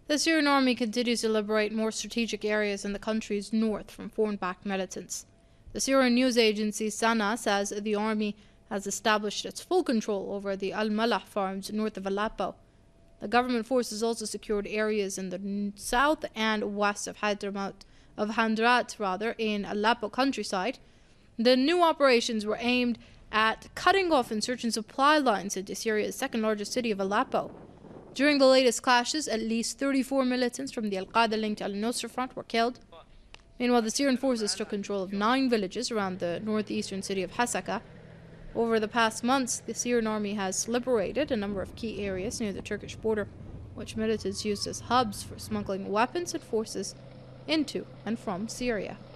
The Syrian army continues to liberate more strategic areas in the country's north from foreign-backed militants. The Syrian news agency Sana says the army has established its full control over the Al-Malah farms north of Aleppo. The government forces also secured areas in the south and west of Handrat in Aleppo countryside. The new operations were aimed at cutting off insurgent supply lines into Syria's second-largest city of Aleppo. During the latest clashes, at least 34 militants from the Al-Qaeda-linked Al-Nusra Front were killed. Meanwhile, the Syrian forces took control of 9 villages around the northeastern city of Hasaka. Over the past months, the Syrian army has liberated a number of key areas near the Turkish border, which militants used as hubs for smuggling weapons and forces into and from Syria.